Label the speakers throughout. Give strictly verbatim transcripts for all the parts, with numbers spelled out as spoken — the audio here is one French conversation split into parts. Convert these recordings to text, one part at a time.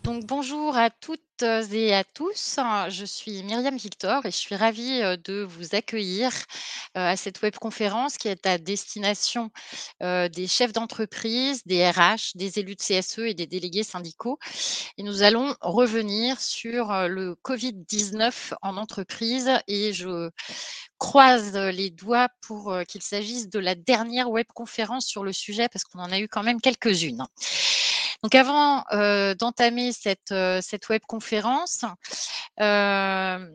Speaker 1: Donc bonjour à toutes et à tous. Je suis Myriam Victor et je suis ravie, heu, de vous accueillir, heu, à cette webconférence qui est à destination, heu, des chefs d'entreprise, des R H, des élus de C S E et des délégués syndicaux. Et nous allons revenir sur, heu, le covid dix-neuf en entreprise et je croise les doigts pour, heu, qu'il s'agisse de la dernière webconférence sur le sujet parce qu'on en a eu quand même quelques-unes. Donc avant, heu, d'entamer cette, heu, cette webconférence, hem,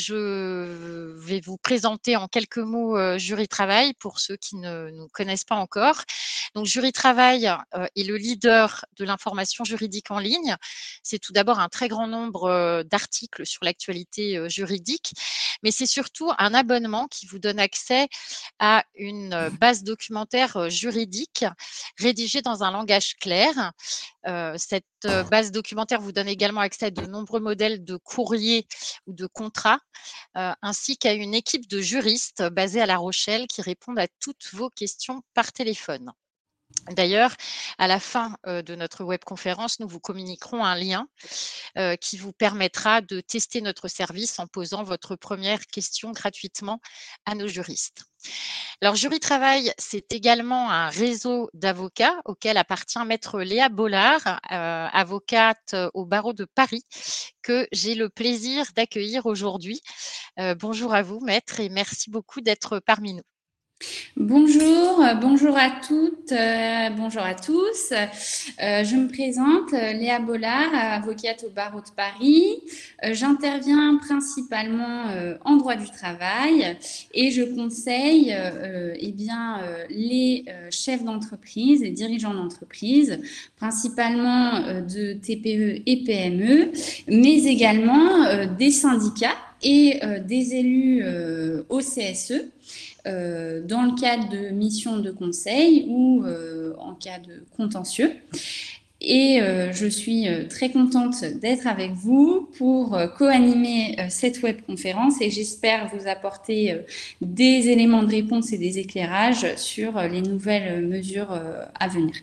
Speaker 1: je vais vous présenter en quelques mots, heu, Jury Travail pour ceux qui ne nous connaissent pas encore. Donc Jury Travail, heu, est le leader de l'information juridique en ligne. C'est tout d'abord un très grand nombre, heu, d'articles sur l'actualité, heu, juridique, mais c'est surtout un abonnement qui vous donne accès à une, heu, base documentaire, heu, juridique rédigée dans un langage clair. Heu, cette, heu, base documentaire vous donne également accès à de nombreux modèles de courriers ou de contrats, heu, ainsi qu'à une équipe de juristes basée à La Rochelle qui répondent à toutes vos questions par téléphone. D'ailleurs, à la fin, heu, de notre webconférence, nous vous communiquerons un lien, heu, qui vous permettra de tester notre service en posant votre première question gratuitement à nos juristes. Alors, Jury Travail, c'est également un réseau d'avocats auquel appartient maître Léa Bollard, heu, avocate au barreau de Paris, que j'ai le plaisir d'accueillir aujourd'hui. Heu, bonjour à vous maître et merci beaucoup d'être parmi nous.
Speaker 2: Bonjour, euh, bonjour à toutes, euh, bonjour à tous. Euh, je me présente, euh, Léa Bollard, avocate au barreau de Paris. Euh, j'interviens principalement euh, en droit du travail et je conseille euh, eh bien, euh, les euh, chefs d'entreprise et dirigeants d'entreprise, principalement euh, de T P E et P M E, mais également euh, des syndicats et euh, des élus euh, au C S E euh, dans le cadre de missions de conseil ou euh, en cas de contentieux. Et euh, je suis euh, très contente d'être avec vous pour euh, co-animer euh, cette webconférence et j'espère vous apporter euh, des éléments de réponse et des éclairages sur euh, les nouvelles mesures euh, à venir.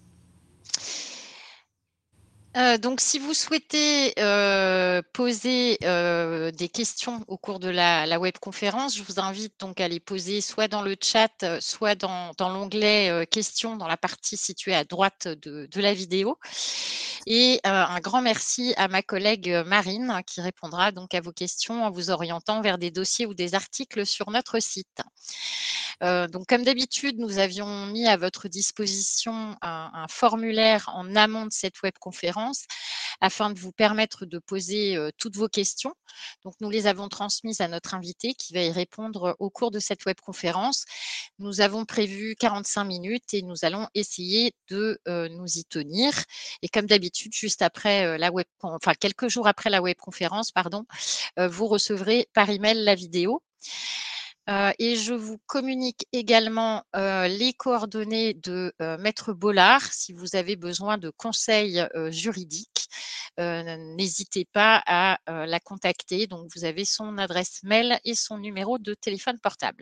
Speaker 1: Heu, donc si vous souhaitez, heu, poser, heu, des questions au cours de la la webconférence, je vous invite donc à les poser soit dans le chat, heu, soit dans dans l'onglet, heu, questions dans la partie située à droite de de la vidéo et heu, un grand merci à ma collègue, heu, Marine qui répondra donc à vos questions en vous orientant vers des dossiers ou des articles sur notre site. Heu, donc comme d'habitude, nous avions mis à votre disposition un un formulaire en amont de cette webconférence afin de vous permettre de poser, heu, toutes vos questions. Donc nous les avons transmises à notre invité qui va y répondre au cours de cette webconférence. Nous avons prévu quarante-cinq minutes et nous allons essayer de, heu, nous y tenir et comme d'habitude, juste après, heu, la web enfin quelques jours après la webconférence, pardon, heu, vous recevrez par email la vidéo. Heu et je vous communique également, heu, les coordonnées de, heu, maître Bollard. Si vous avez besoin de conseils, heu, juridiques, heu, n'hésitez pas à, heu, la contacter. Donc vous avez son adresse mail et son numéro de téléphone portable.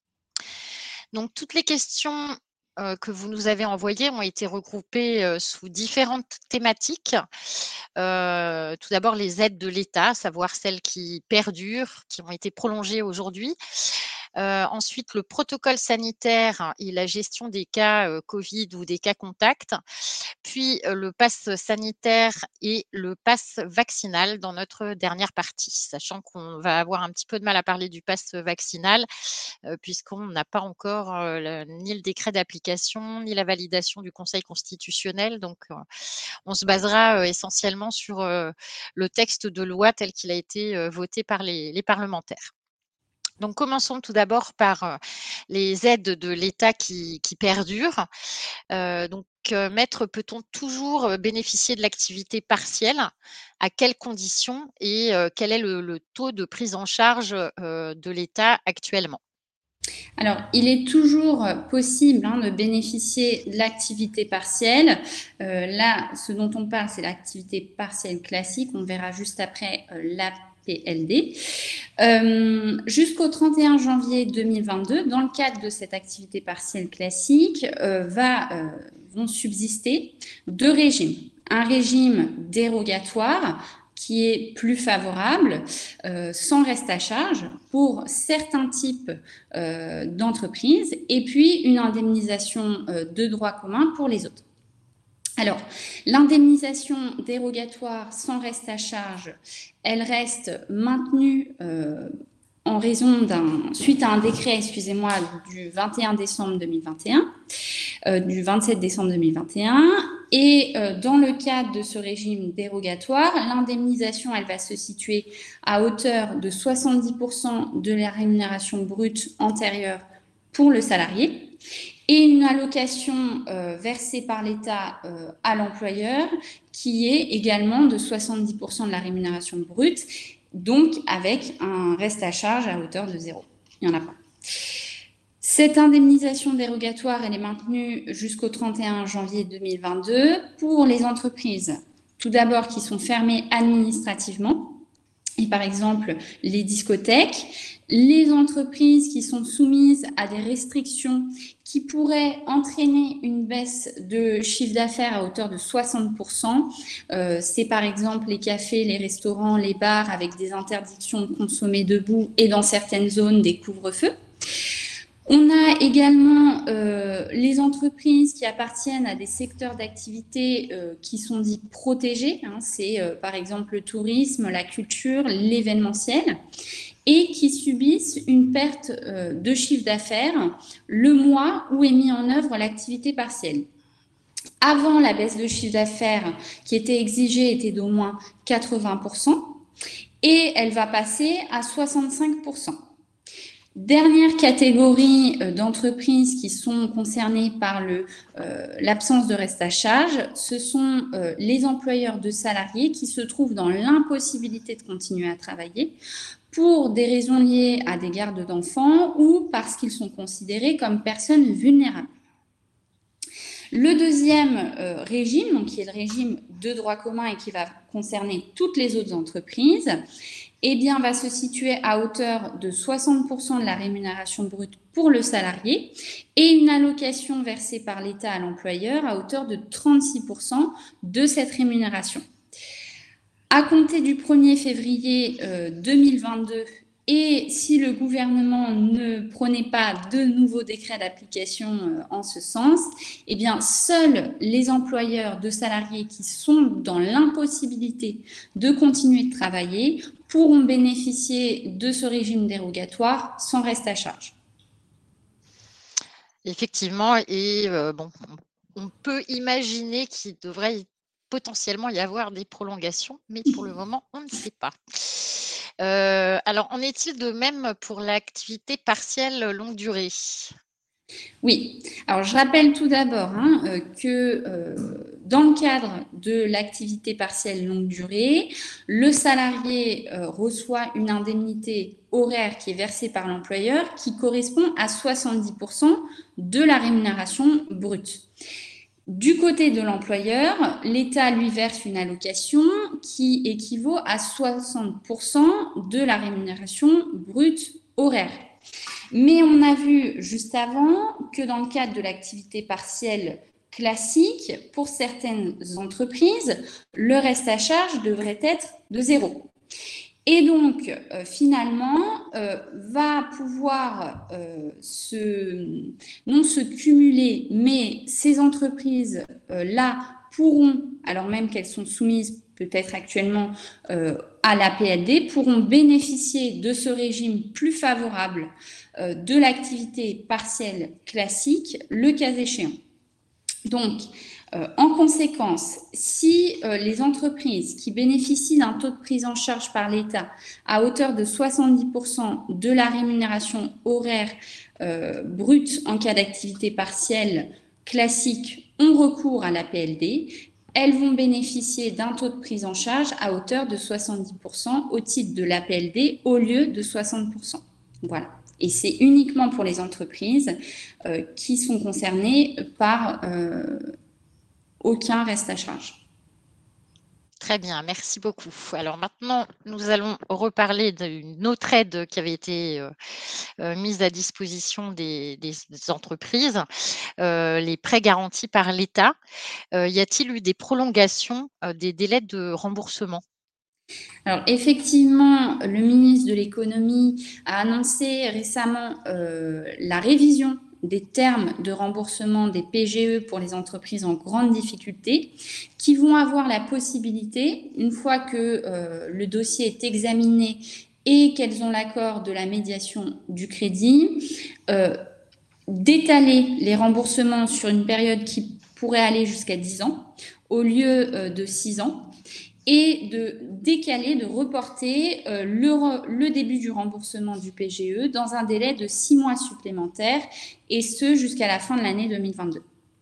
Speaker 1: Donc toutes les questions, heu, que vous nous avez envoyées ont été regroupées, heu, sous différentes thématiques. Heu, tout d'abord les aides de l'État, à savoir celles qui perdurent, qui ont été prolongées aujourd'hui. Heu, ensuite le protocole sanitaire et la gestion des cas, heu, Covid ou des cas contacts. Puis, heu, le pass sanitaire et le pass vaccinal dans notre dernière partie. Sachant qu'on va avoir un petit peu de mal à parler du pass vaccinal, heu, puisqu'on n'a pas encore, heu, le ni le décret d'application, ni la validation du Conseil constitutionnel. Donc, heu, on se basera, heu, essentiellement sur, heu, le texte de loi tel qu'il a été, heu, voté par les les parlementaires. Donc commençons tout d'abord par, heu, les aides de l'État qui qui perdurent. Heu, donc, heu, maître, peut-on toujours, heu, bénéficier de l'activité partielle? À quelles conditions et heu, quel est le le taux de prise en charge, heu, de l'État actuellement?
Speaker 2: Alors, il est toujours possible hein, de bénéficier de l'activité partielle. Euh, là, ce dont on parle, c'est l'activité partielle classique. On verra juste après euh, l'A P L D. Euh, jusqu'au trente et un janvier deux mille vingt-deux, dans le cadre de cette activité partielle classique, euh, va, euh, vont subsister deux régimes. un régime dérogatoire qui est plus favorable, euh, sans reste à charge pour certains types euh, d'entreprises, et puis une indemnisation euh, de droit commun pour les autres. Alors, l'indemnisation dérogatoire sans reste à charge, elle reste maintenue euh, en raison d'un, suite à un décret, excusez-moi, du vingt et un décembre deux mille vingt et un, euh, du vingt-sept décembre deux mille vingt et un. Et euh, dans le cadre de ce régime dérogatoire, l'indemnisation, elle va se situer à hauteur de soixante-dix pour cent de la rémunération brute antérieure pour le salarié, et une allocation euh, versée par l'État euh, à l'employeur qui est également de soixante-dix pour cent de la rémunération brute, donc avec un reste à charge à hauteur de zéro. Il n'y en a pas. Cette indemnisation dérogatoire, elle est maintenue jusqu'au trente et un janvier deux mille vingt-deux pour les entreprises, tout d'abord qui sont fermées administrativement, et par exemple les discothèques, les entreprises qui sont soumises à des restrictions qui pourraient entraîner une baisse de chiffre d'affaires à hauteur de soixante pour cent. Euh, c'est par exemple les cafés, les restaurants, les bars avec des interdictions de consommer debout et dans certaines zones des couvre-feux. On a également euh, les entreprises qui appartiennent à des secteurs d'activité euh, qui sont dits protégés. Hein, c'est euh, par exemple le tourisme, la culture, l'événementiel, et qui subissent une perte euh, de chiffre d'affaires le mois où est mis en œuvre l'activité partielle. Avant, la baisse de chiffre d'affaires qui était exigée était d'au moins quatre-vingts pour cent et elle va passer à soixante-cinq pour cent. Dernière catégorie d'entreprises qui sont concernées par le, euh, l'absence de reste à charge, ce sont euh, les employeurs de salariés qui se trouvent dans l'impossibilité de continuer à travailler pour des raisons liées à des gardes d'enfants ou parce qu'ils sont considérés comme personnes vulnérables. Le deuxième euh, régime, donc qui est le régime de droit commun et qui va concerner toutes les autres entreprises, eh bien, va se situer à hauteur de soixante pour cent de la rémunération brute pour le salarié et une allocation versée par l'État à l'employeur à hauteur de trente-six pour cent de cette rémunération. À compter du premier février euh, deux mille vingt-deux, et si le gouvernement ne prenait pas de nouveaux décrets d'application euh, en ce sens, eh bien, seuls les employeurs de salariés qui sont dans l'impossibilité de continuer de travailler pourront bénéficier de ce régime dérogatoire sans reste à charge.
Speaker 1: Effectivement, et euh, bon, on peut imaginer qu'il devrait potentiellement y avoir des prolongations, mais pour le moment, on ne sait pas. Euh, alors, en est-il de même pour l'activité partielle longue durée?
Speaker 2: Oui, alors je rappelle tout d'abord hein, euh, que euh, dans le cadre de l'activité partielle longue durée, le salarié euh, reçoit une indemnité horaire qui est versée par l'employeur qui correspond à soixante-dix pour cent de la rémunération brute. Du côté de l'employeur, l'État lui verse une allocation qui équivaut à soixante pour cent de la rémunération brute horaire. Mais on a vu juste avant que dans le cadre de l'activité partielle classique, pour certaines entreprises, le reste à charge devrait être de zéro. Et donc, euh, finalement, euh, va pouvoir euh, se, non se cumuler, mais ces entreprises-là euh, pourront, alors même qu'elles sont soumises peut-être actuellement euh, à la P L D, pourront bénéficier de ce régime plus favorable euh, de l'activité partielle classique, le cas échéant. Donc, Euh, en conséquence, si euh, les entreprises qui bénéficient d'un taux de prise en charge par l'État à hauteur de soixante-dix pour cent de la rémunération horaire euh, brute en cas d'activité partielle classique ont recours à la P L D, elles vont bénéficier d'un taux de prise en charge à hauteur de soixante-dix pour cent au titre de la P L D au lieu de soixante pour cent. Voilà. Et c'est uniquement pour les entreprises euh, qui sont concernées par... Euh, aucun reste à charge.
Speaker 1: Très bien, merci beaucoup. Alors maintenant, nous allons reparler d'une autre aide qui avait été euh, euh, mise à disposition des, des- des entreprises, euh, les prêts garantis par l'État. Euh, y a-t-il eu des prolongations euh, des délais de remboursement?
Speaker 2: Alors effectivement, le ministre de l'économie a annoncé récemment euh, la révision des termes de remboursement des P G E pour les entreprises en grande difficulté, qui vont avoir la possibilité, une fois que euh, le dossier est examiné et qu'elles ont l'accord de la médiation du crédit, euh, d'étaler les remboursements sur une période qui pourrait aller jusqu'à dix ans au lieu euh, de six ans, et de décaler, de reporter euh, le, le début du remboursement du P G E dans un délai de six mois supplémentaires, et ce jusqu'à la fin de l'année deux mille vingt-deux.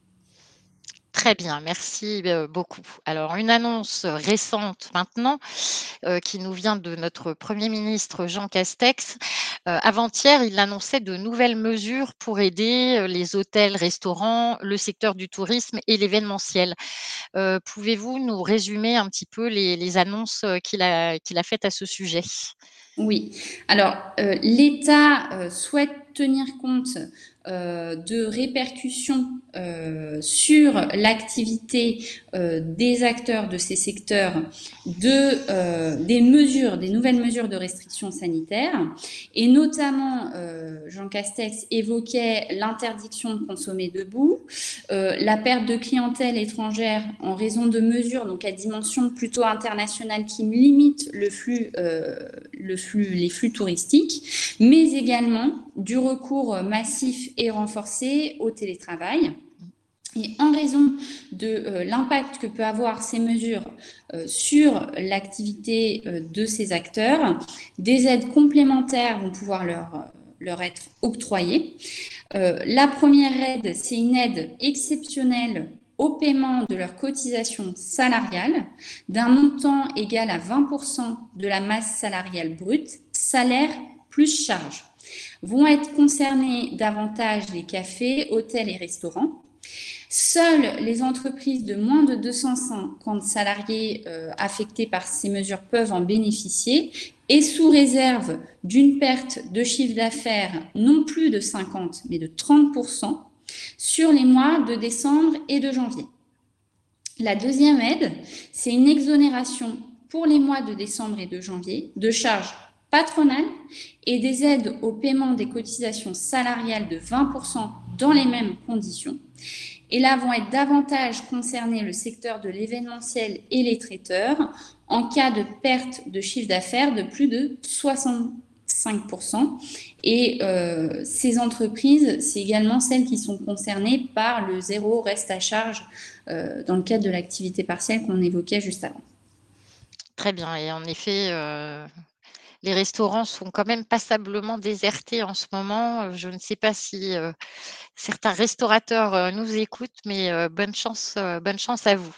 Speaker 1: Très bien, merci euh, beaucoup. Alors, une annonce récente maintenant euh, qui nous vient de notre Premier ministre Jean Castex. Euh, avant-hier, il annonçait de nouvelles mesures pour aider euh, les hôtels, restaurants, le secteur du tourisme et l'événementiel. Euh, Pouvez-vous nous résumer un petit peu les, les annonces euh, qu'il a, qu'il a faites à ce sujet?
Speaker 2: Oui, alors euh, l'État euh, souhaite tenir compte euh, de répercussions euh, sur l'activité euh, des acteurs de ces secteurs, de, euh, des mesures, des nouvelles mesures de restriction sanitaire, et notamment euh, Jean Castex évoquait l'interdiction de consommer debout, euh, la perte de clientèle étrangère en raison de mesures donc à dimension plutôt internationale qui limitent le flux, euh, le flux, les flux touristiques, mais également du recours massif et renforcé au télétravail. Et en raison de euh, l'impact que peut avoir ces mesures euh, sur l'activité euh, de ces acteurs, des aides complémentaires vont pouvoir leur, leur être octroyées. Euh, la première aide, c'est une aide exceptionnelle au paiement de leur cotisation salariale d'un montant égal à vingt pour cent de la masse salariale brute, salaire plus charge. Vont être concernés davantage les cafés, hôtels et restaurants. Seules les entreprises de moins de deux cent cinquante salariés euh, affectés par ces mesures peuvent en bénéficier, et sous réserve d'une perte de chiffre d'affaires non plus de cinquante mais de trente pour cent sur les mois de décembre et de janvier. La deuxième aide, c'est une exonération pour les mois de décembre et de janvier de charges patronales et des aides au paiement des cotisations salariales de vingt pour cent dans les mêmes conditions. Et là vont être davantage concernés le secteur de l'événementiel et les traiteurs en cas de perte de chiffre d'affaires de plus de soixante-cinq pour cent. Et euh, ces entreprises, c'est également celles qui sont concernées par le zéro reste à charge euh, dans le cadre de l'activité partielle qu'on évoquait juste avant.
Speaker 1: Très bien. Et en effet, euh, les restaurants sont quand même passablement désertés en ce moment. Je ne sais pas si euh, certains restaurateurs euh, nous écoutent, mais euh, bonne chance, euh, bonne chance à vous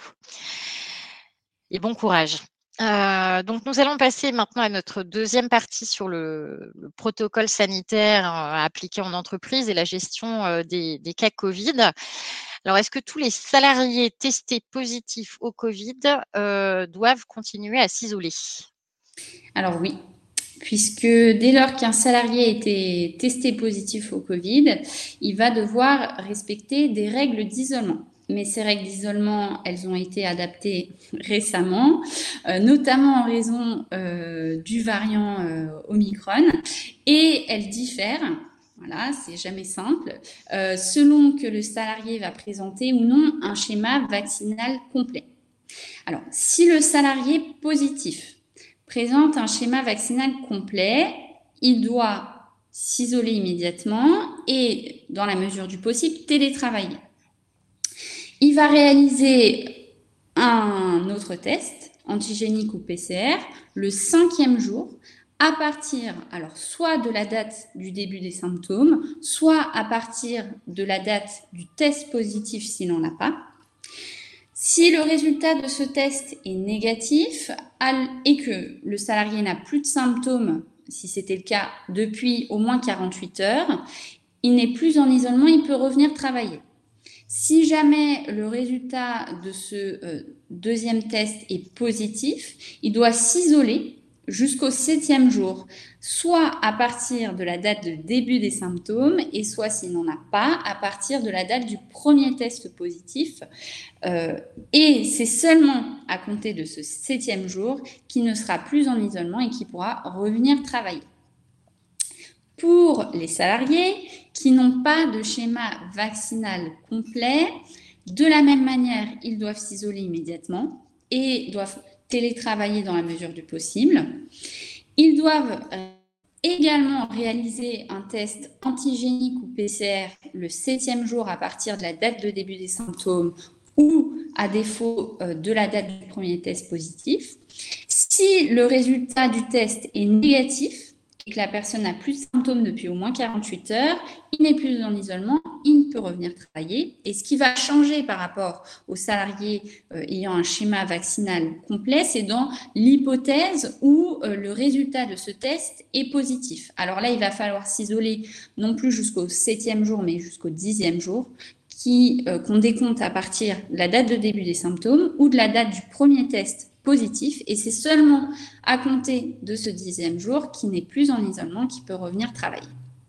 Speaker 1: et bon courage. Euh, donc, nous allons passer maintenant à notre deuxième partie sur le, le protocole sanitaire euh, appliqué en entreprise et la gestion euh, des, des cas Covid. Alors, est-ce que tous les salariés testés positifs au Covid euh, doivent continuer à s'isoler?
Speaker 2: Alors oui, puisque dès lors qu'un salarié a été testé positif au Covid, il va devoir respecter des règles d'isolement. Mais ces règles d'isolement, elles ont été adaptées récemment, euh, notamment en raison euh, du variant euh, Omicron, et elles diffèrent. Voilà, c'est jamais simple, euh, selon que le salarié va présenter ou non un schéma vaccinal complet. Alors, si le salarié positif présente un schéma vaccinal complet, il doit s'isoler immédiatement et, dans la mesure du possible, télétravailler. Il va réaliser un autre test, antigénique ou P C R, le cinquième jour, à partir, alors, soit de la date du début des symptômes, soit à partir de la date du test positif s'il n'en a pas. Si le résultat de ce test est négatif et que le salarié n'a plus de symptômes, si c'était le cas depuis au moins quarante-huit heures, il n'est plus en isolement, il peut revenir travailler. Si jamais le résultat de ce euh, deuxième test est positif, il doit s'isoler jusqu'au septième jour, soit à partir de la date de début des symptômes et soit, s'il n'en a pas, à partir de la date du premier test positif. Euh, et c'est seulement à compter de ce septième jour qu'il ne sera plus en isolement et qu'il pourra revenir travailler. Pour les salariés qui n'ont pas de schéma vaccinal complet, de la même manière, ils doivent s'isoler immédiatement et doivent télétravailler dans la mesure du possible. Ils doivent également réaliser un test antigénique ou P C R le septième jour à partir de la date de début des symptômes ou à défaut de la date du premier test positif. Si le résultat du test est négatif et que la personne n'a plus de symptômes depuis au moins quarante-huit heures, il n'est plus en isolement, il peut revenir travailler. Et ce qui va changer par rapport aux salariés euh, ayant un schéma vaccinal complet, c'est dans l'hypothèse où euh, le résultat de ce test est positif. Alors là, il va falloir s'isoler non plus jusqu'au septième jour, mais jusqu'au dixième jour, qui, euh, qu'on décompte à partir de la date de début des symptômes ou de la date du premier test positif. Et c'est seulement à compter de ce dixième jour qui n'est plus en isolement, qui peut revenir travailler.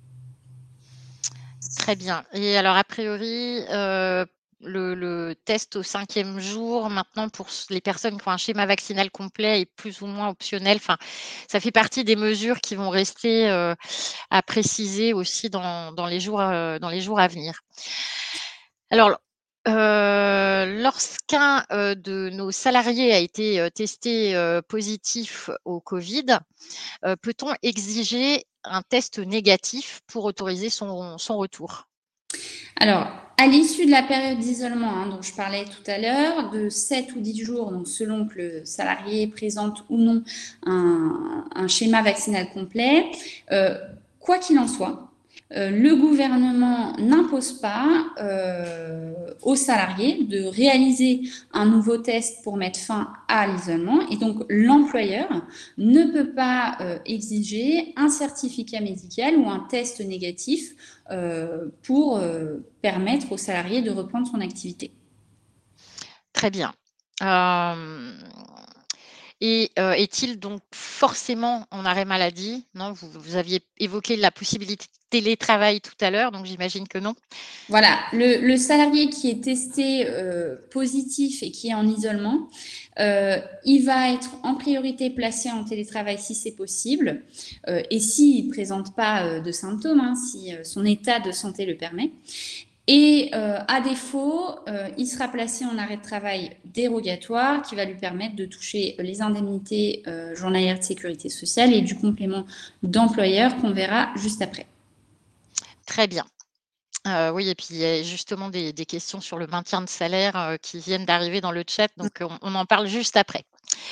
Speaker 1: Très bien. Et alors, a priori, euh, le, le test au cinquième jour, maintenant, pour les personnes qui ont un schéma vaccinal complet, est plus ou moins optionnel. Enfin, ça fait partie des mesures qui vont rester euh, à préciser aussi dans, dans, les jours, euh, dans les jours à venir. Alors, euh, lorsqu'un euh, de nos salariés a été euh, testé euh, positif au Covid, euh, peut-on exiger un test négatif pour autoriser son, son retour?
Speaker 2: Alors, à l'issue de la période d'isolement hein, dont je parlais tout à l'heure, de sept ou dix jours, donc selon que le salarié présente ou non un, un schéma vaccinal complet, euh, quoi qu'il en soit, Euh, le gouvernement n'impose pas euh, aux salariés de réaliser un nouveau test pour mettre fin à l'isolement et donc l'employeur ne peut pas euh, exiger un certificat médical ou un test négatif euh, pour euh, permettre aux salariés de reprendre son activité.
Speaker 1: Très bien. Euh, Et euh, est-il donc forcément en arrêt maladie? Non, vous, vous aviez évoqué la possibilité de télétravail tout à l'heure, donc j'imagine que non.
Speaker 2: Voilà, le, le salarié qui est testé euh, positif et qui est en isolement, euh, il va être en priorité placé en télétravail si c'est possible euh, et s'il ne présente pas euh, de symptômes, hein, si euh, son état de santé le permet. Et euh, à défaut, euh, il sera placé en arrêt de travail dérogatoire qui va lui permettre de toucher les indemnités euh, journalières de sécurité sociale et du complément d'employeur qu'on verra juste après.
Speaker 1: Très bien. Euh, oui, et puis il y a justement des, des questions sur le maintien de salaire euh, qui viennent d'arriver dans le chat, donc on, on en parle juste après.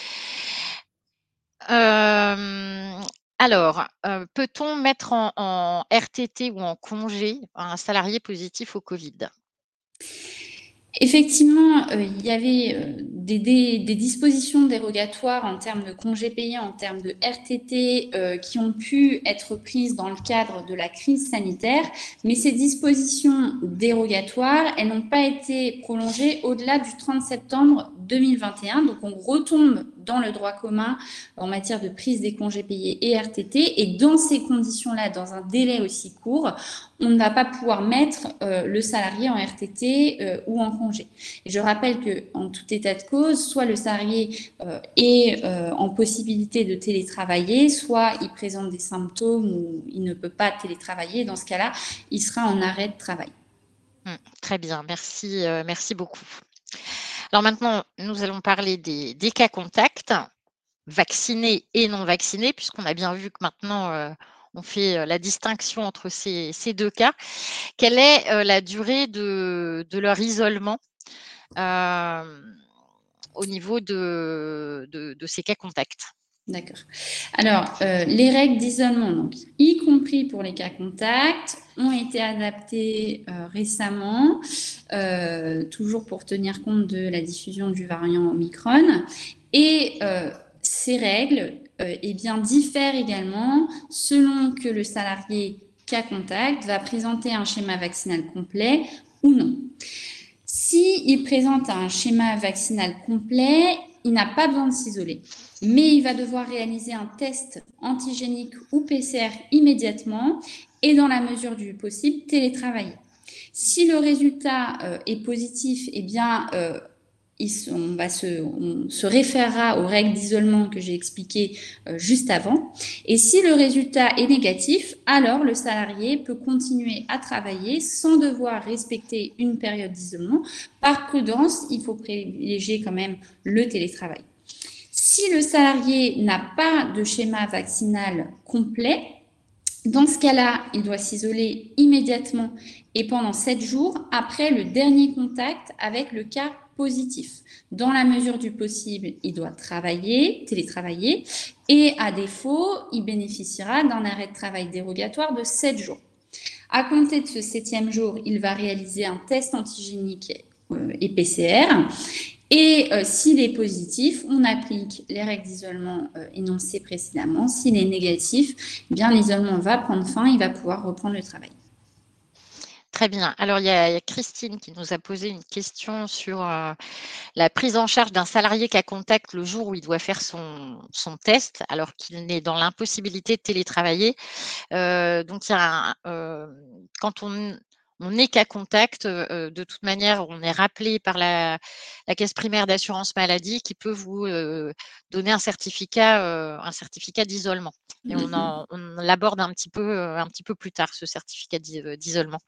Speaker 1: Euh, alors, euh, peut-on mettre en, en R T T ou en congé un salarié positif au Covid?
Speaker 2: Effectivement, euh, il y avait euh, des, des, des dispositions dérogatoires en termes de congés payés, en termes de R T T euh, qui ont pu être prises dans le cadre de la crise sanitaire, mais ces dispositions dérogatoires, elles n'ont pas été prolongées au-delà du trente septembre deux mille vingt et un. Donc, on retombe dans le droit commun en matière de prise des congés payés et R T T. Et dans ces conditions-là, dans un délai aussi court, on ne va pas pouvoir mettre euh, le salarié en R T T euh, ou en congé. Et je rappelle qu'en tout état de cause, soit le salarié euh, est euh, en possibilité de télétravailler, soit il présente des symptômes ou il ne peut pas télétravailler. Dans ce cas-là, il sera en arrêt de travail.
Speaker 1: Mmh, très bien, merci, euh, merci beaucoup. Alors maintenant, nous allons parler des, des cas contacts, vaccinés et non vaccinés, puisqu'on a bien vu que maintenant, euh, on fait la distinction entre ces, ces deux cas. Quelle est euh, la durée de, de leur isolement euh, au niveau de, de, de ces cas contacts?
Speaker 2: D'accord. Alors, euh, les règles d'isolement, donc, y compris pour les cas contacts, ont été adaptées euh, récemment, euh, toujours pour tenir compte de la diffusion du variant Omicron. Et euh, ces règles euh, eh bien, diffèrent également selon que le salarié cas contact va présenter un schéma vaccinal complet ou non. il présente un schéma vaccinal complet, il n'a pas besoin de s'isoler, mais il va devoir réaliser un test antigénique ou P C R immédiatement et dans la mesure du possible, télétravailler. Si le résultat euh, est positif, eh bien, euh, il, on, va se, on se référera aux règles d'isolement que j'ai expliquées euh, juste avant. Et si le résultat est négatif, alors le salarié peut continuer à travailler sans devoir respecter une période d'isolement. Par prudence, il faut privilégier quand même le télétravail. Si le salarié n'a pas de schéma vaccinal complet, dans ce cas-là, il doit s'isoler immédiatement et pendant sept jours après le dernier contact avec le cas positif. Dans la mesure du possible, il doit travailler, télétravailler et à défaut, il bénéficiera d'un arrêt de travail dérogatoire de sept jours. À compter de ce septième jour, il va réaliser un test antigénique et P C R. Et euh, s'il est positif, on applique les règles d'isolement euh, énoncées précédemment. S'il est négatif, eh bien l'isolement va prendre fin, il va pouvoir reprendre le travail.
Speaker 1: Très bien. Alors, il y a, il y a Christine qui nous a posé une question sur euh, la prise en charge d'un salarié cas contact le jour où il doit faire son, son test, alors qu'il n'est dans l'impossibilité de télétravailler. Euh, donc, il y a un, euh, quand on on n'est cas contact, euh, de toute manière, on est rappelé par la, la caisse primaire d'assurance maladie qui peut vous euh, donner un certificat, euh, un certificat d'isolement. Et on, en, on l'aborde un petit peu, un petit peu plus tard, ce certificat d'isolement.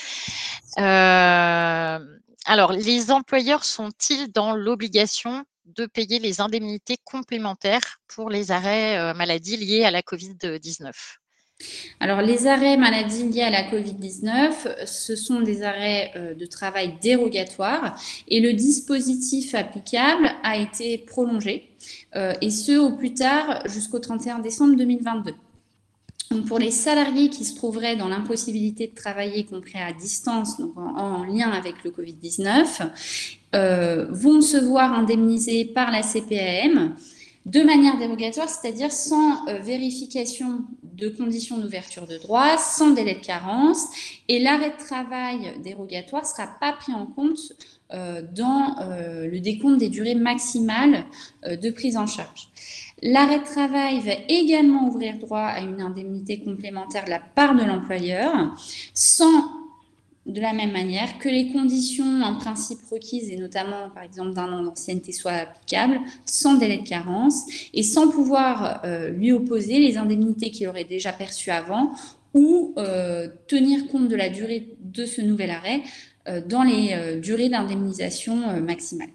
Speaker 1: Euh, alors, les employeurs sont-ils dans l'obligation de payer les indemnités complémentaires pour les arrêts euh, maladie liés à la covid dix-neuf?
Speaker 2: Alors, les arrêts maladie liés à la covid dix-neuf, ce sont des arrêts euh, de travail dérogatoires et le dispositif applicable a été prolongé, euh, et ce au plus tard jusqu'au trente et un décembre deux mille vingt-deux. Donc pour les salariés qui se trouveraient dans l'impossibilité de travailler, y compris à distance, donc en, en lien avec le covid dix-neuf, euh, vont se voir indemnisés par la C P A M de manière dérogatoire, c'est-à-dire sans euh, vérification de conditions d'ouverture de droit, sans délai de carence, et l'arrêt de travail dérogatoire ne sera pas pris en compte euh, dans euh, le décompte des durées maximales euh, de prise en charge. L'arrêt de travail va également ouvrir droit à une indemnité complémentaire de la part de l'employeur, sans, de la même manière, que les conditions en principe requises, et notamment par exemple d'un an d'ancienneté, soient applicables, sans délai de carence, et sans pouvoir euh, lui opposer les indemnités qu'il aurait déjà perçues avant, ou euh, tenir compte de la durée de ce nouvel arrêt euh, dans les euh, durées d'indemnisation euh, maximales.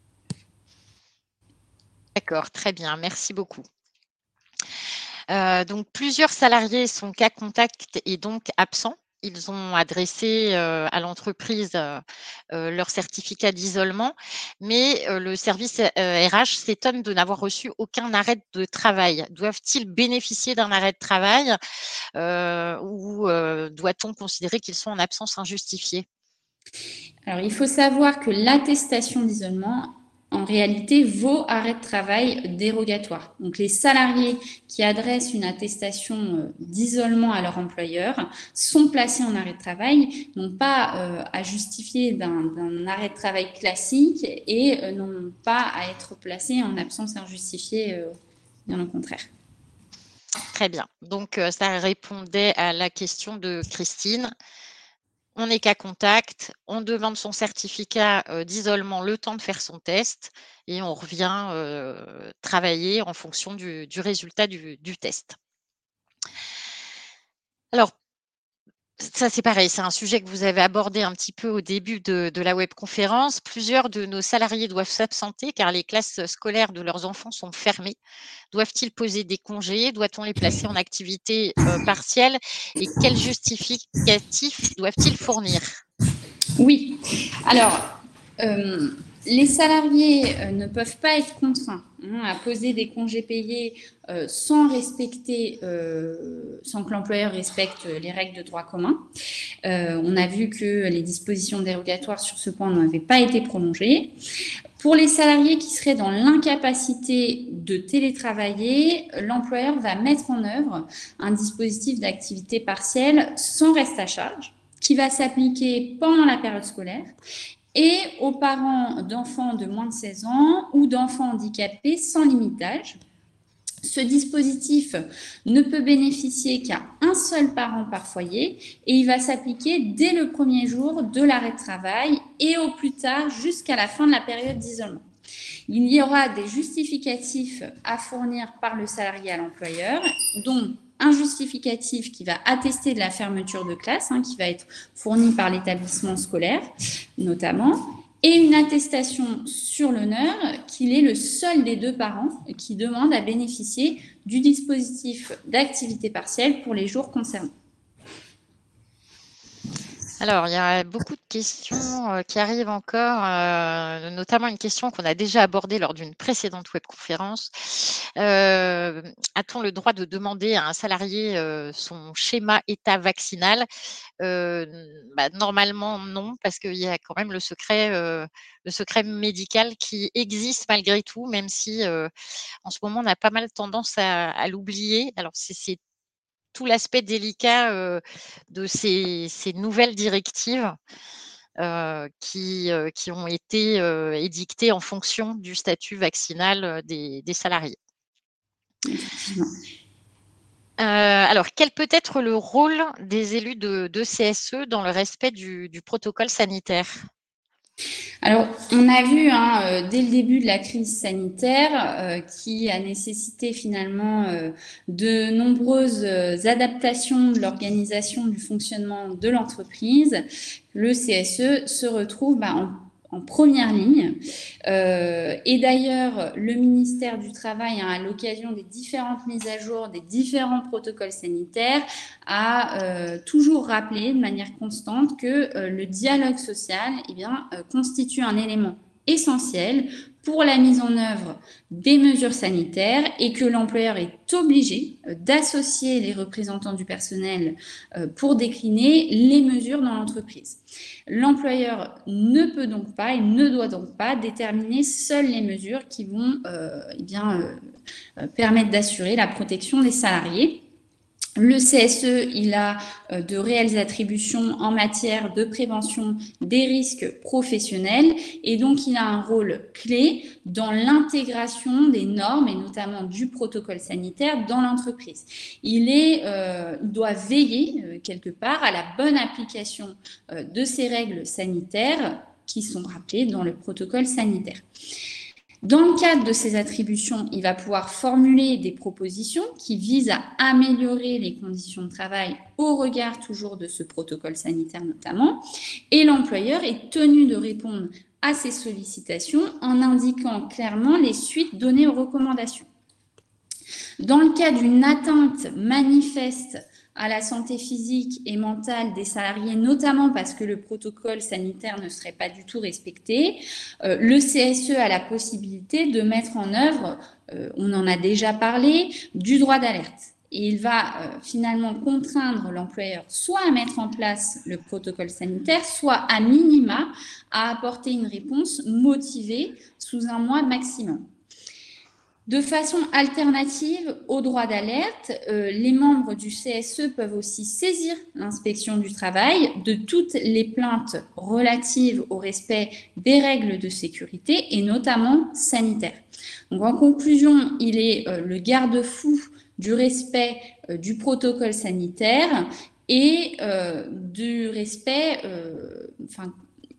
Speaker 1: D'accord, très bien, merci beaucoup. Euh, donc, plusieurs salariés sont cas contact et donc absents. Ils ont adressé euh, à l'entreprise euh, euh, leur certificat d'isolement, mais euh, le service euh, R H s'étonne de n'avoir reçu aucun arrêt de travail. Doivent-ils bénéficier d'un arrêt de travail euh, ou euh, doit-on considérer qu'ils sont en absence injustifiée?
Speaker 2: Alors, il faut savoir que l'attestation d'isolement, en réalité, vaut arrêt de travail dérogatoire. Donc, les salariés qui adressent une attestation d'isolement à leur employeur sont placés en arrêt de travail, n'ont pas euh, à justifier d'un arrêt de travail classique et euh, n'ont pas à être placés en absence injustifiée, euh, bien au contraire.
Speaker 1: Très bien. Donc, euh, ça répondait à la question de Christine. On est cas contact, on demande son certificat euh, d'isolement le temps de faire son test et on revient euh, travailler en fonction du, du résultat du, du test. Alors, ça c'est pareil, c'est un sujet que vous avez abordé un petit peu au début de, de la webconférence. Plusieurs de nos salariés doivent s'absenter car les classes scolaires de leurs enfants sont fermées. Doivent-ils poser des congés? Doit-on les placer en activité euh, partielle? Et quels justificatifs doivent-ils fournir?
Speaker 2: Oui. Alors, euh, les salariés euh, ne peuvent pas être contraints hein, à poser des congés payés euh, sans respecter, euh, sans que l'employeur respecte les règles de droit commun. Euh, on a vu que les dispositions dérogatoires sur ce point n'avaient pas été prolongées. Pour les salariés qui seraient dans l'incapacité de télétravailler, l'employeur va mettre en œuvre un dispositif d'activité partielle sans reste à charge qui va s'appliquer pendant la période scolaire et aux parents d'enfants de moins de seize ans ou d'enfants handicapés sans limite d'âge. Ce dispositif ne peut bénéficier qu'à un seul parent par foyer et il va s'appliquer dès le premier jour de l'arrêt de travail et au plus tard jusqu'à la fin de la période d'isolement. Il y aura des justificatifs à fournir par le salarié à l'employeur, dont un justificatif qui va attester de la fermeture de classe, hein, qui va être fourni par l'établissement scolaire notamment, et une attestation sur l'honneur qu'il est le seul des deux parents qui demande à bénéficier du dispositif d'activité partielle pour les jours concernés.
Speaker 1: Alors, il y a beaucoup de questions euh, qui arrivent encore, euh, notamment une question qu'on a déjà abordée lors d'une précédente webconférence. Euh, a-t-on le droit de demander à un salarié euh, son schéma état vaccinal? euh, bah, Normalement, non, parce qu'il y a quand même le secret, euh, le secret médical qui existe malgré tout, même si euh, en ce moment, on a pas mal tendance à, à l'oublier. Alors, c'est tout l'aspect délicat euh, de ces, ces nouvelles directives euh, qui, euh, qui ont été euh, édictées en fonction du statut vaccinal des, des salariés.
Speaker 2: Effectivement.
Speaker 1: Euh, alors, quel peut être le rôle des élus de, de C S E dans le respect du, du protocole sanitaire?
Speaker 2: Alors, on a vu hein, euh, dès le début de la crise sanitaire euh, qui a nécessité finalement euh, de nombreuses euh, adaptations de l'organisation du fonctionnement de l'entreprise. Le C S E se retrouve bah, en en première ligne. Euh, et d'ailleurs, le ministère du Travail, hein, à l'occasion des différentes mises à jour des différents protocoles sanitaires, a euh, toujours rappelé de manière constante que euh, le dialogue social eh bien, euh, constitue un élément essentiel pour la mise en œuvre des mesures sanitaires et que l'employeur est obligé euh, d'associer les représentants du personnel euh, pour décliner les mesures dans l'entreprise. L'employeur ne peut donc pas et ne doit donc pas déterminer seules les mesures qui vont euh, eh bien, euh, permettre d'assurer la protection des salariés. Le C S E, il a euh, de réelles attributions en matière de prévention des risques professionnels et donc il a un rôle clé dans l'intégration des normes et notamment du protocole sanitaire dans l'entreprise. Il, est, euh, il doit veiller euh, quelque part à la bonne application euh, de ces règles sanitaires qui sont rappelées dans le protocole sanitaire. Dans le cadre de ces attributions, il va pouvoir formuler des propositions qui visent à améliorer les conditions de travail au regard toujours de ce protocole sanitaire notamment. Et l'employeur est tenu de répondre à ces sollicitations en indiquant clairement les suites données aux recommandations. Dans le cas d'une atteinte manifeste à la santé physique et mentale des salariés, notamment parce que le protocole sanitaire ne serait pas du tout respecté, euh, le C S E a la possibilité de mettre en œuvre, euh, on en a déjà parlé, du droit d'alerte. Et il va euh, finalement contraindre l'employeur soit à mettre en place le protocole sanitaire, soit à minima à apporter une réponse motivée sous un mois maximum. De façon alternative au droit d'alerte, euh, les membres du C S E peuvent aussi saisir l'inspection du travail de toutes les plaintes relatives au respect des règles de sécurité et notamment sanitaires. Donc, en conclusion, il est euh, le garde-fou du respect euh, du protocole sanitaire et euh, du respect, euh, enfin,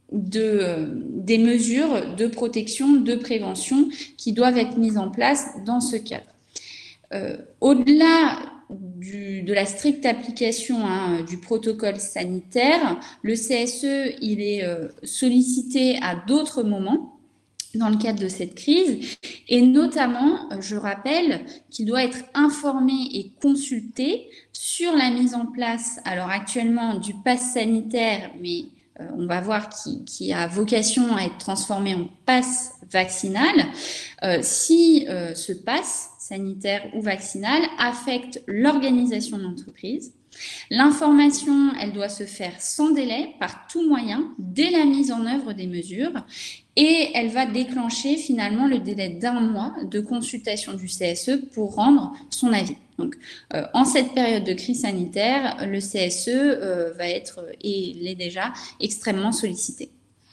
Speaker 2: De, des mesures de protection, de prévention qui doivent être mises en place dans ce cadre. Euh, au-delà du, de la stricte application hein, du protocole sanitaire, le C S E il est euh, sollicité à d'autres moments dans le cadre de cette crise et notamment, je rappelle qu'il doit être informé et consulté sur la mise en place, alors actuellement du pass sanitaire, mais Euh, on va voir qui, qui a vocation à être transformé en pass vaccinal, euh, si euh, ce pass sanitaire ou vaccinal affecte l'organisation de l'entreprise. L'information, elle doit se faire sans délai, par tout moyen, dès la mise en œuvre des mesures, et elle va déclencher finalement le délai d'un mois de consultation du C S E pour rendre son avis. Donc, euh, en cette période de crise sanitaire, le C S E euh, va être, et l'est déjà, extrêmement sollicité.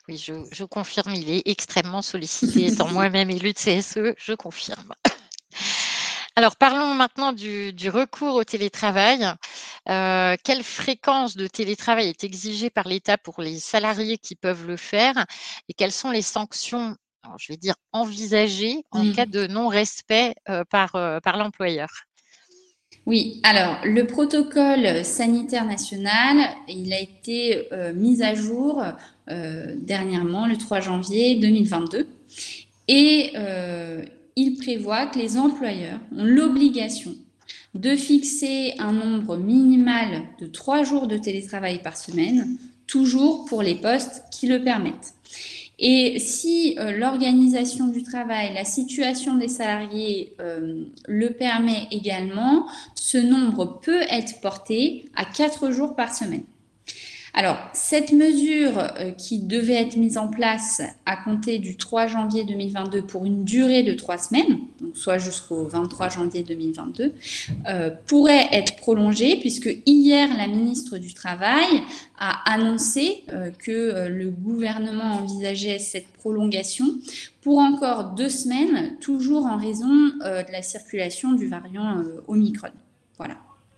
Speaker 1: Oui, je, je confirme, il est extrêmement sollicité. Étant moi-même élue de C S E, je confirme. Alors, parlons maintenant du, du recours au télétravail. Euh, quelle fréquence de télétravail est exigée par l'État pour les salariés qui peuvent le faire et quelles sont les sanctions, alors, je vais dire, envisagées en
Speaker 2: Mm.
Speaker 1: cas de non-respect euh, par, euh, par l'employeur?
Speaker 2: Oui, alors le protocole sanitaire national, il a été euh, mis à jour euh, dernièrement, le trois janvier deux mille vingt-deux, et euh, il prévoit que les employeurs ont l'obligation de fixer un nombre minimal de trois jours de télétravail par semaine, toujours pour les postes qui le permettent. Et si euh, l'organisation du travail, la situation des salariés euh, le permet également, ce nombre peut être porté à quatre jours par semaine. Alors, cette mesure euh, qui devait être mise en place à compter du trois janvier deux mille vingt-deux pour une durée de trois semaines, donc soit jusqu'au vingt-trois janvier deux mille vingt-deux, euh, pourrait être prolongée puisque hier, la ministre du Travail a annoncé euh, que euh, le gouvernement envisageait cette prolongation pour encore deux semaines, toujours en raison euh, de la circulation du variant euh, Omicron. Voilà.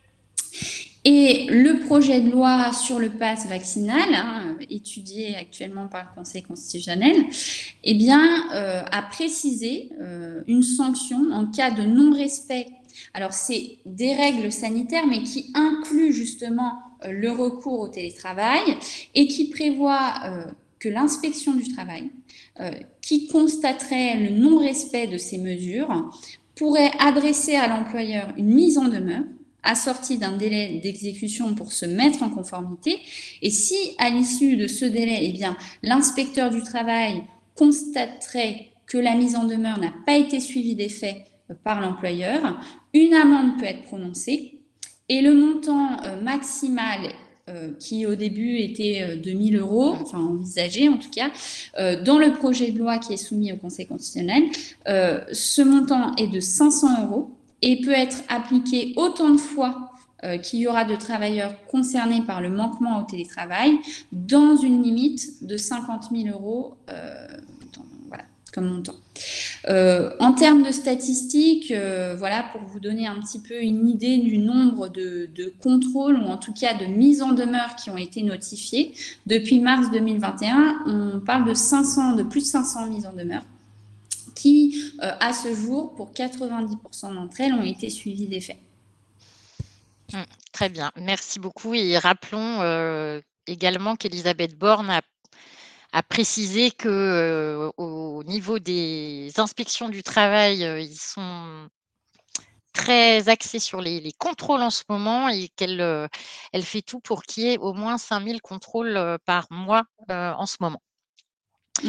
Speaker 2: Et le projet de loi sur le pass vaccinal, hein, étudié actuellement par le Conseil constitutionnel, eh bien, euh, a précisé euh, une sanction en cas de non-respect. Alors, c'est des règles sanitaires, mais qui incluent justement euh, le recours au télétravail et qui prévoit euh, que l'inspection du travail, euh, qui constaterait le non-respect de ces mesures, pourrait adresser à l'employeur une mise en demeure assorti d'un délai d'exécution pour se mettre en conformité. Et si, à l'issue de ce délai, eh bien, l'inspecteur du travail constaterait que la mise en demeure n'a pas été suivie des faits par l'employeur, une amende peut être prononcée et le montant euh, maximal euh, qui au début était euh, de mille euros, enfin envisagé en tout cas, euh, dans le projet de loi qui est soumis au Conseil constitutionnel, euh, ce montant est de cinq cents euros et peut être appliqué autant de fois euh, qu'il y aura de travailleurs concernés par le manquement au télétravail dans une limite de cinquante mille euros euh, dans, voilà, comme montant. Euh, en termes de statistiques, euh, voilà, pour vous donner un petit peu une idée du nombre de, de contrôles ou en tout cas de mises en demeure qui ont été notifiées, depuis mars deux mille vingt et un, on parle de cinq cents, de plus de cinq cents mises en demeure qui, euh, à ce jour, pour quatre-vingt-dix pour cent d'entre elles, ont été suivies des faits.
Speaker 1: Mmh, très bien, merci beaucoup. Et rappelons euh, également qu'Elisabeth Borne a, a précisé que euh, au niveau des inspections du travail, euh, ils sont très axée sur les, les contrôles en ce moment et qu'elle euh, elle fait tout pour qu'il y ait au moins cinq mille contrôles euh, par mois euh, en ce moment.
Speaker 2: Mmh.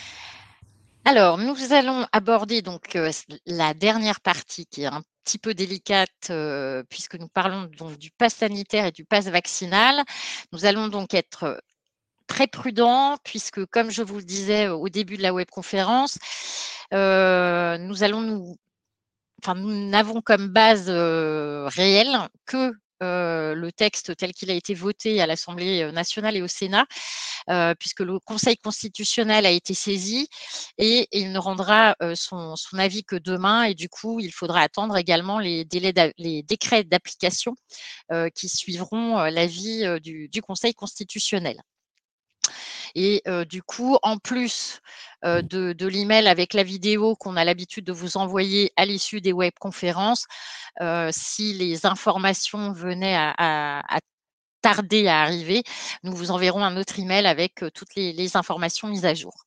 Speaker 1: Alors, nous allons aborder donc euh, la dernière partie qui est un petit peu délicate euh, puisque nous parlons donc du pass sanitaire et du pass vaccinal. Nous allons donc être très prudents puisque, comme je vous le disais au début de la webconférence, euh, nous allons nous Enfin, nous n'avons comme base euh, réelle que euh, le texte tel qu'il a été voté à l'Assemblée nationale et au Sénat, euh, puisque le Conseil constitutionnel a été saisi et il ne rendra euh, son, son avis que demain. Et du coup, il faudra attendre également les, délais les décrets d'application euh, qui suivront euh, l'avis euh, du, du Conseil constitutionnel. Et euh, du coup, en plus euh, de, de l'email avec la vidéo qu'on a l'habitude de vous envoyer à l'issue des webconférences, euh, si les informations venaient à, à, à tarder à arriver, nous vous enverrons un autre email avec euh, toutes les, les informations mises à jour.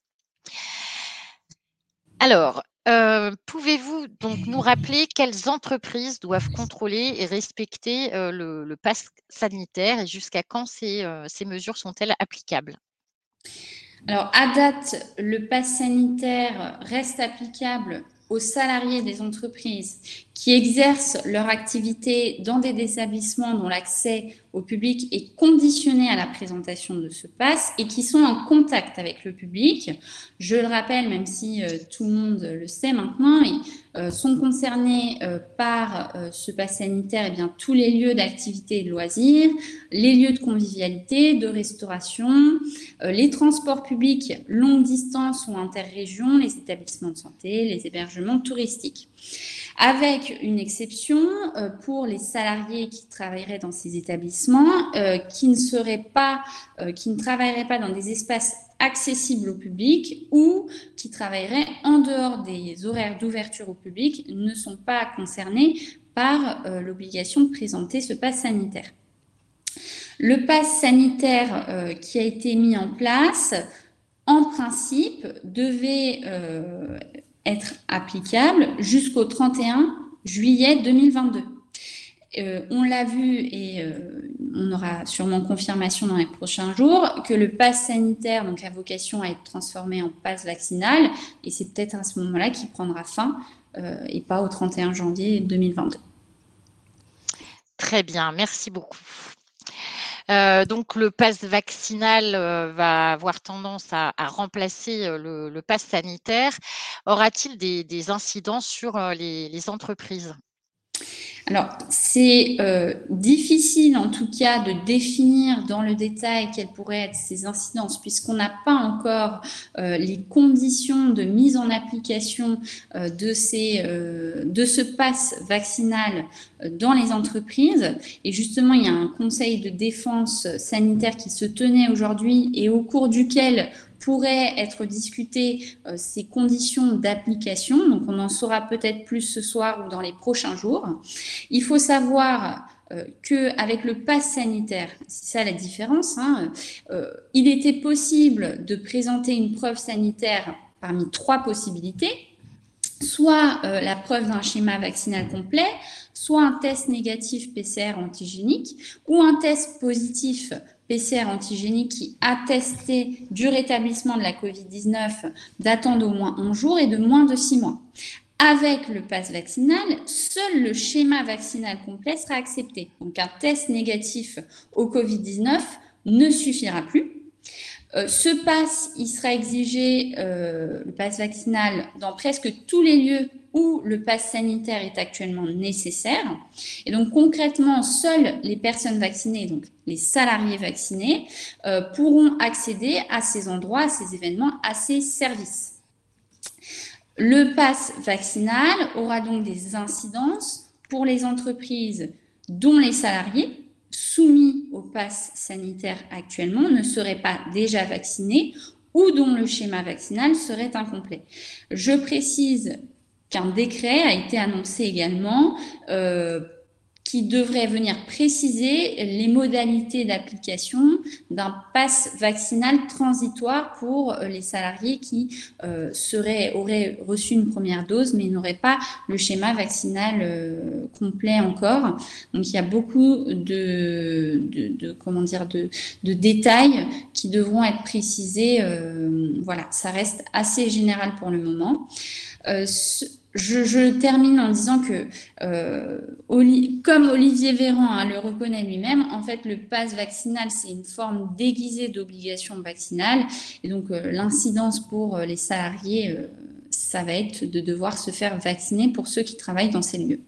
Speaker 1: Alors, euh, pouvez-vous donc nous rappeler quelles entreprises doivent contrôler et respecter euh, le, le pass sanitaire et jusqu'à quand ces, euh, ces mesures sont-elles applicables?
Speaker 2: Alors, à date, le pass sanitaire reste applicable aux salariés des entreprises qui exercent leur activité dans des établissements dont l'accès au public est conditionné à la présentation de ce pass et qui sont en contact avec le public. Je le rappelle, même si euh, tout le monde le sait maintenant, mais euh, sont concernés euh, par euh, ce pass sanitaire eh bien, tous les lieux d'activité et de loisirs, les lieux de convivialité, de restauration, euh, les transports publics longue distance ou interrégions, les établissements de santé, les hébergements touristiques. Avec une exception euh, pour les salariés qui travailleraient dans ces établissements, euh, qui ne seraient pas, euh, qui ne travailleraient pas dans des espaces accessibles au public ou qui travailleraient en dehors des horaires d'ouverture au public, ne sont pas concernés par euh, l'obligation de présenter ce pass sanitaire. Le pass sanitaire euh, qui a été mis en place, en principe, devait euh, être applicable jusqu'au trente et un juillet deux mille vingt-deux. Euh, on l'a vu et euh, on aura sûrement confirmation dans les prochains jours que le pass sanitaire donc, a vocation à être transformé en pass vaccinal et c'est peut-être à ce moment-là qu'il prendra fin euh, et pas au trente et un janvier deux mille vingt-deux.
Speaker 1: Très bien, merci beaucoup. Euh, donc, le pass vaccinal euh, va avoir tendance à, à remplacer euh, le, le pass sanitaire. Aura-t-il des, des incidences sur euh, les, les entreprises ?
Speaker 2: Alors, c'est euh, difficile en tout cas de définir dans le détail quelles pourraient être ces incidences puisqu'on n'a pas encore euh, les conditions de mise en application euh, de, ces, euh, de ce pass vaccinal euh, dans les entreprises. Et justement, il y a un conseil de défense sanitaire qui se tenait aujourd'hui et au cours duquel pourraient être discutées euh, ces conditions d'application. Donc, on en saura peut-être plus ce soir ou dans les prochains jours. Il faut savoir euh, qu'avec le pass sanitaire, c'est ça la différence, hein, euh, il était possible de présenter une preuve sanitaire parmi trois possibilités, soit euh, la preuve d'un schéma vaccinal complet, soit un test négatif P C R antigénique ou un test positif P C R antigénique qui attestait du rétablissement de la covid dix-neuf datant d'au moins onze jours et de moins de six mois. Avec le pass vaccinal, seul le schéma vaccinal complet sera accepté. Donc, un test négatif au covid dix-neuf ne suffira plus. Euh, ce pass, il sera exigé, euh, le pass vaccinal, dans presque tous les lieux où le pass sanitaire est actuellement nécessaire. Et donc, concrètement, seules les personnes vaccinées, donc les salariés vaccinés, euh, pourront accéder à ces endroits, à ces événements, à ces services. Le pass vaccinal aura donc des incidences pour les entreprises dont les salariés soumis au pass sanitaire actuellement ne seraient pas déjà vaccinés ou dont le schéma vaccinal serait incomplet. Je précise qu'un décret a été annoncé également euh, qui devrait venir préciser les modalités d'application d'un pass vaccinal transitoire pour les salariés qui euh, seraient, auraient reçu une première dose mais n'auraient pas le schéma vaccinal euh, complet encore. Donc, il y a beaucoup de, de, de comment dire, de, de détails qui devront être précisés. Euh, voilà, ça reste assez général pour le moment. Euh, ce, Je, je termine en disant que, euh, Oli, comme Olivier Véran hein, le reconnaît lui-même, en fait, le pass vaccinal, c'est une forme déguisée d'obligation vaccinale. Et donc, euh, l'incidence pour euh, les salariés, euh, ça va être de devoir se faire vacciner pour ceux qui travaillent dans ces lieux.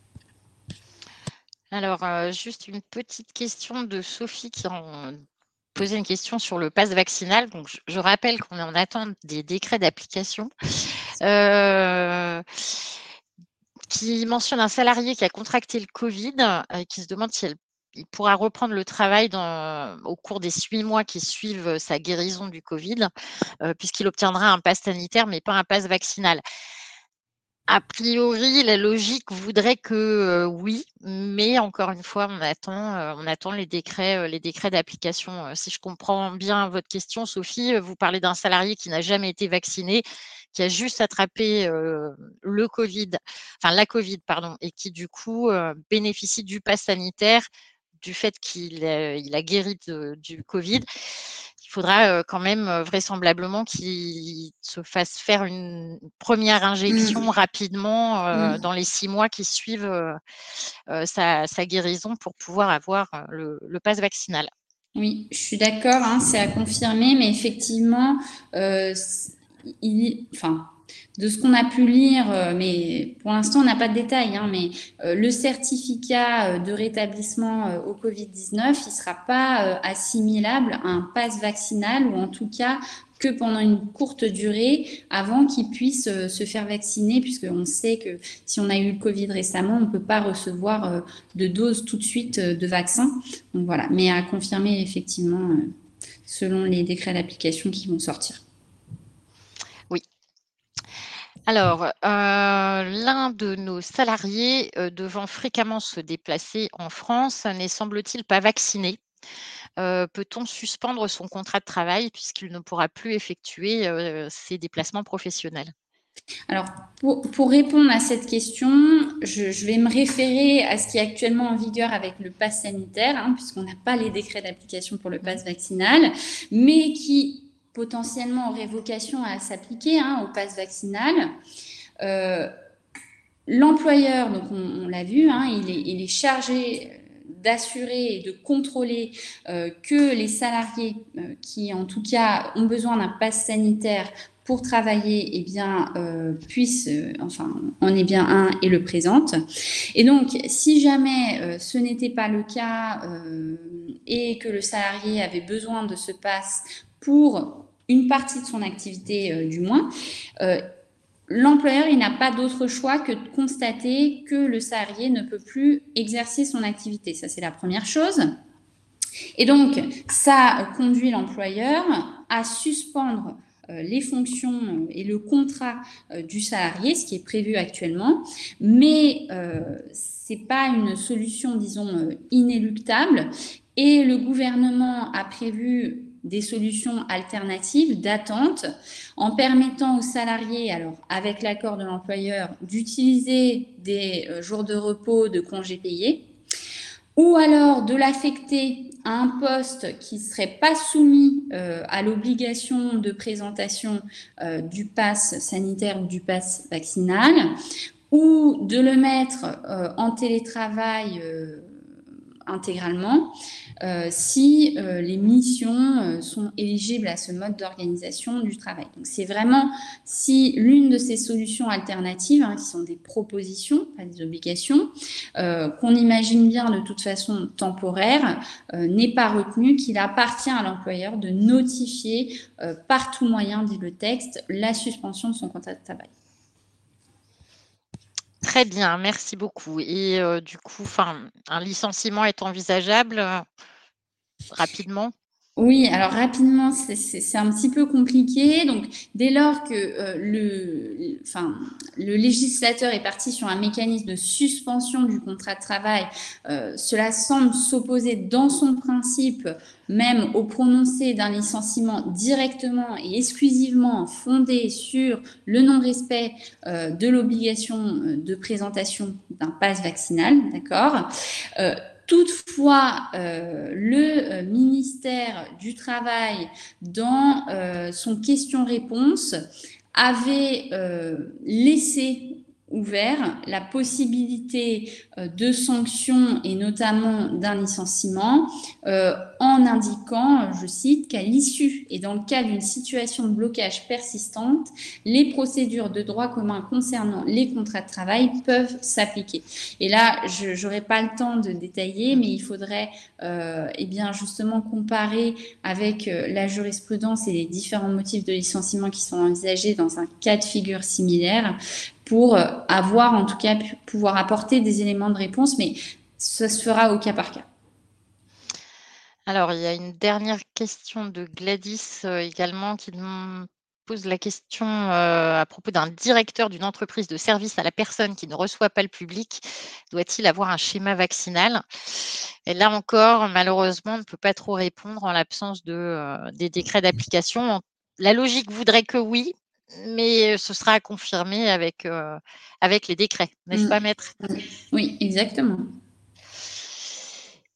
Speaker 1: Alors, euh, juste une petite question de Sophie qui en posait une question sur le pass vaccinal. Donc, je, je rappelle qu'on est en attente des décrets d'application. Euh, qui mentionne un salarié qui a contracté le Covid et qui se demande si elle, il pourra reprendre le travail dans, au cours des huit mois qui suivent sa guérison du Covid, euh, puisqu'il obtiendra un pass sanitaire, mais pas un pass vaccinal. A priori, la logique voudrait que euh, oui, mais encore une fois, on attend, euh, on attend les décrets, euh, les décrets d'application. Euh, si je comprends bien votre question, Sophie, vous parlez d'un salarié qui n'a jamais été vacciné, qui a juste attrapé euh, le Covid, enfin la Covid, pardon, et qui du coup euh, bénéficie du pass sanitaire du fait qu'il a, il a guéri de, du Covid. il faudra euh, quand même euh, vraisemblablement qu'il se fasse faire une première injection
Speaker 2: Mmh.
Speaker 1: rapidement euh,
Speaker 2: Mmh.
Speaker 1: dans les six mois qui suivent euh, euh, sa, sa guérison pour pouvoir avoir euh, le, le pass vaccinal.
Speaker 2: Oui, je suis d'accord, hein, c'est à confirmer, mais effectivement, euh, il, enfin, de ce qu'on a pu lire, euh, mais pour l'instant on n'a pas de détails, hein, mais euh, le certificat de rétablissement euh, au Covid dix-neuf, il ne sera pas euh, assimilable à un pass vaccinal, ou en tout cas que pendant une courte durée avant qu'ils puissent euh, se faire vacciner, puisqu'on sait que si on a eu le Covid récemment, on ne peut pas recevoir euh, de dose tout de suite euh, de vaccin. Donc voilà, mais à confirmer effectivement euh, selon les décrets d'application qui vont sortir.
Speaker 1: Oui. Alors, euh, l'un de nos salariés euh, devant fréquemment se déplacer en France n'est semble-t-il pas vacciné. Euh, peut-on suspendre son contrat de travail puisqu'il ne pourra plus effectuer euh, ses déplacements professionnels?
Speaker 2: Alors, pour, pour, répondre à cette question, je, je, vais me référer à ce qui est actuellement en vigueur avec le pass sanitaire, hein, puisqu'on n'a pas les décrets d'application pour le pass vaccinal, mais qui potentiellement aurait vocation à s'appliquer hein, au pass vaccinal. Euh, L'employeur, donc on, on l'a vu, hein, il, est, il est chargé d'assurer et de contrôler euh, que les salariés euh, qui, en tout cas, ont besoin d'un pass sanitaire pour travailler, eh bien, euh, puissent, euh, enfin, en est bien un et le présente. Et donc, si jamais euh, ce n'était pas le cas euh, et que le salarié avait besoin de ce pass pour une partie de son activité, euh, du moins, euh, l'employeur, il n'a pas d'autre choix que de constater que le salarié ne peut plus exercer son activité. Ça, c'est la première chose. Et donc, ça conduit l'employeur à suspendre euh, les fonctions et le contrat euh, du salarié, ce qui est prévu actuellement. Mais euh, ce n'est pas une solution, disons, euh, inéluctable. Et le gouvernement a prévu des solutions alternatives d'attente en permettant aux salariés, alors avec l'accord de l'employeur, d'utiliser des euh, jours de repos, de congés payés, ou alors de l'affecter à un poste qui ne serait pas soumis euh, à l'obligation de présentation euh, du pass sanitaire ou du pass vaccinal, ou de le mettre euh, en télétravail euh, intégralement euh, si euh, les missions euh, sont éligibles à ce mode d'organisation du travail. Donc c'est vraiment si l'une de ces solutions alternatives, hein, qui sont des propositions, pas des obligations, euh, qu'on imagine bien de toute façon temporaire, euh, n'est pas retenue, qu'il appartient à l'employeur de notifier euh, par tout moyen, dit le texte, la suspension de son contrat de travail.
Speaker 1: Très bien, merci beaucoup. Et euh, du coup, un licenciement est envisageable euh, rapidement?
Speaker 2: Oui, alors rapidement, c'est un petit peu compliqué. Donc, dès lors que euh, le, enfin, le législateur est parti sur un mécanisme de suspension du contrat de travail, euh, cela semble s'opposer dans son principe même au prononcé d'un licenciement directement et exclusivement fondé sur le non-respect euh, de l'obligation de présentation d'un pass vaccinal, d'accord euh, Toutefois, euh, le euh, ministère du Travail, dans euh, son question-réponse, avait euh, laissé ouvert la possibilité euh, de sanctions et notamment d'un licenciement euh, en indiquant, je cite, qu'à l'issue et dans le cas d'une situation de blocage persistante, les procédures de droit commun concernant les contrats de travail peuvent s'appliquer. Et là, je n'aurai pas le temps de détailler, mais il faudrait euh, eh bien justement comparer avec euh, la jurisprudence et les différents motifs de licenciement qui sont envisagés dans un cas de figure similaire pour euh, avoir en tout cas pu pouvoir apporter des éléments de réponse, mais ça se fera au cas par cas.
Speaker 1: Alors, il y a une dernière question de Gladys euh, également qui me pose la question euh, à propos d'un directeur d'une entreprise de service à la personne qui ne reçoit pas le public. Doit-il avoir un schéma vaccinal? Et là encore, malheureusement, on ne peut pas trop répondre en l'absence de, euh, des décrets d'application. La logique voudrait que oui, mais ce sera à confirmer avec, euh, avec les décrets, n'est-ce
Speaker 2: Mmh.
Speaker 1: pas, maître?
Speaker 2: Oui, exactement.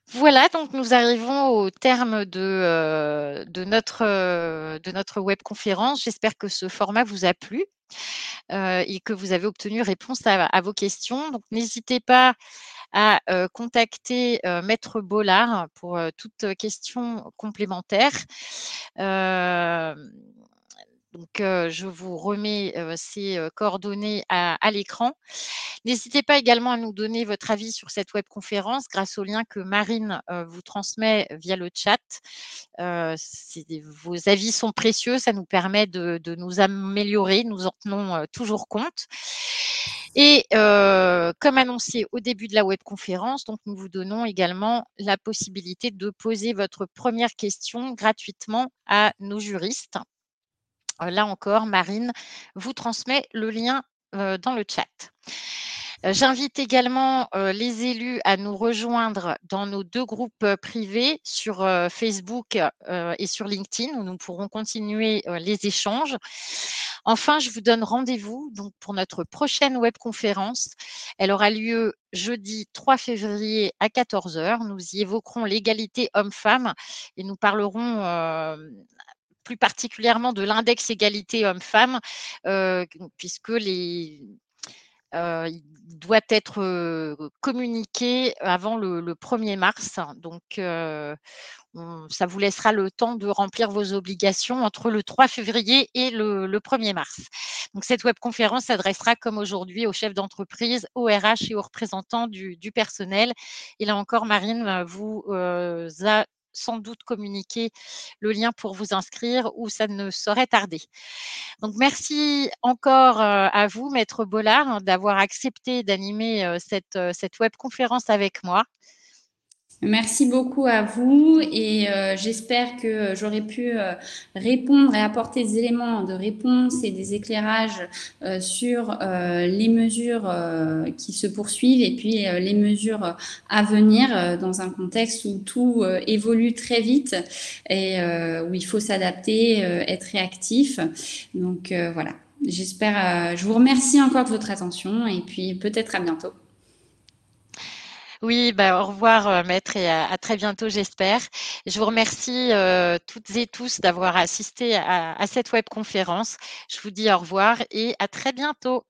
Speaker 1: Voilà, donc nous arrivons au terme de, euh, de, notre, euh, de notre webconférence. J'espère que ce format vous a plu euh, et que vous avez obtenu réponse à, à vos questions. Donc, n'hésitez pas à euh, contacter euh, Maître Bollard pour euh, toute question complémentaire. Euh, donc, euh, je vous remets euh, ces euh, coordonnées à, à l'écran. N'hésitez pas également à nous donner votre avis sur cette webconférence grâce au lien que Marine euh, vous transmet via le chat. Euh, vos avis sont précieux, ça nous permet de, de nous améliorer, nous en tenons euh, toujours compte. Et euh, comme annoncé au début de la webconférence, donc nous vous donnons également la possibilité de poser votre première question gratuitement à nos juristes. Euh, là encore, Marine vous transmet le lien euh, dans le chat. Euh, J'invite également euh, les élus à nous rejoindre dans nos deux groupes euh, privés sur euh, Facebook euh, et sur LinkedIn où nous pourrons continuer euh, les échanges. Enfin, je vous donne rendez-vous donc pour notre prochaine webconférence. Elle aura lieu jeudi trois février à quatorze heures. Nous y évoquerons l'égalité homme-femme et nous parlerons euh, plus particulièrement de l'index égalité homme-femme, euh, puisque les, euh, il doit être euh, communiqué avant le, le premier mars. Donc, euh, on, ça vous laissera le temps de remplir vos obligations entre le trois février et le, le premier mars. Donc, cette webconférence s'adressera, comme aujourd'hui, aux chefs d'entreprise, aux R H et aux représentants du, du personnel. Et là encore, Marine vous euh, a sans doute communiqué le lien pour vous inscrire ou ça ne saurait tarder. Donc, merci encore euh, à vous, Maître Bollard, hein, d'avoir accepté d'animer euh, cette, euh, cette webconférence avec moi.
Speaker 2: Merci beaucoup à vous et euh, j'espère que j'aurai pu euh, répondre et apporter des éléments de réponse et des éclairages euh, sur euh, les mesures euh, qui se poursuivent et puis euh, les mesures à venir euh, dans un contexte où tout euh, évolue très vite et euh, où il faut s'adapter, euh, être réactif. Donc euh, voilà, j'espère, euh, je vous remercie encore de votre attention et puis peut-être à bientôt.
Speaker 1: Oui, bah, au revoir, euh, maître, et à, à très bientôt, j'espère. Je vous remercie euh, toutes et tous d'avoir assisté à, à cette webconférence. Je vous dis au revoir et à très bientôt.